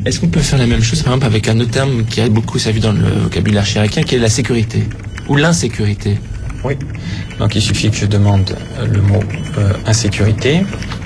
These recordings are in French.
Est-ce qu'on peut faire la même chose, par exemple, avec un autre terme qui a beaucoup servi dans le vocabulaire chiracien, qui est la sécurité ou l'insécurité? Oui. Donc il suffit que je demande le mot insécurité.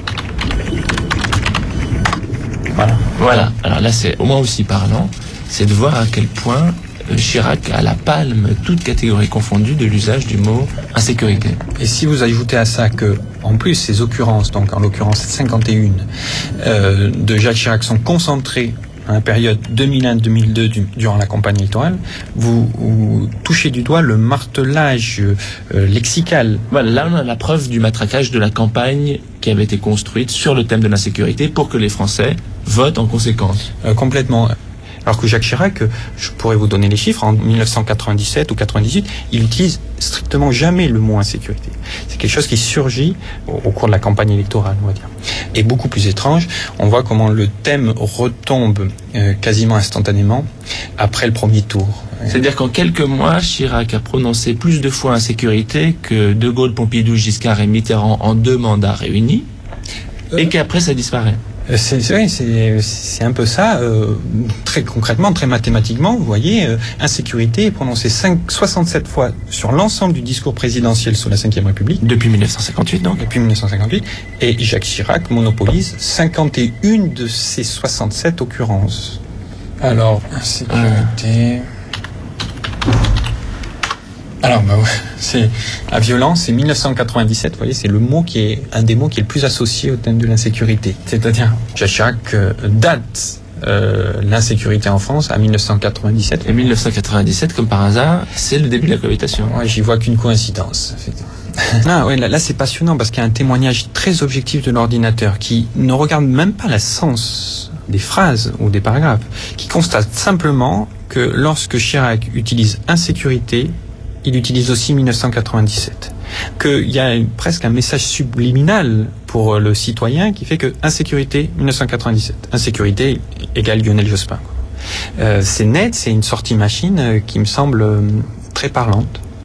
Voilà. Alors là, c'est au moins aussi parlant, c'est de voir à quel point Chirac a la palme, toute catégorie confondue, de l'usage du mot insécurité. Et si vous ajoutez à ça que, en plus, ces occurrences, donc en l'occurrence 51, de Jacques Chirac sont concentrées à la période 2001-2002 durant la campagne électorale, vous touchez du doigt le martelage lexical. Voilà, là on a la preuve du matraquage de la campagne qui avait été construite sur le thème de l'insécurité pour que les Français votent en conséquence. Complètement. Alors que Jacques Chirac, je pourrais vous donner les chiffres, en 1997 ou 98, il utilise strictement jamais le mot insécurité. C'est quelque chose qui surgit au cours de la campagne électorale, on va dire. Et beaucoup plus étrange, on voit comment le thème retombe quasiment instantanément après le premier tour. C'est-à-dire qu'en quelques mois, Chirac a prononcé plus de fois insécurité que De Gaulle, Pompidou, Giscard et Mitterrand en 2 mandats réunis, et qu'après ça disparaît. C'est un peu ça, très concrètement, très mathématiquement, vous voyez, insécurité est prononcée 67 fois sur l'ensemble du discours présidentiel sur la Ve République. Depuis 1958, donc. Depuis 1958, et Jacques Chirac monopolise 51 de ces 67 occurrences. Alors, insécurité... Alors, c'est la violence, c'est 1997, vous voyez, c'est le mot qui est un des mots qui est le plus associé au thème de l'insécurité. C'est-à-dire, Jacques Chirac date l'insécurité en France à 1997. Et 1997, comme par hasard, c'est le début de la cohabitation. Ouais, j'y vois qu'une coïncidence, effectivement. Là, c'est passionnant parce qu'il y a un témoignage très objectif de l'ordinateur qui ne regarde même pas le sens des phrases ou des paragraphes, qui constate simplement que lorsque Chirac utilise insécurité, il utilise aussi 1997. Qu'il y a presque un message subliminal pour le citoyen qui fait que insécurité 1997, insécurité égale Lionel Jospin. C'est net, c'est une sortie machine qui me semble très parlante.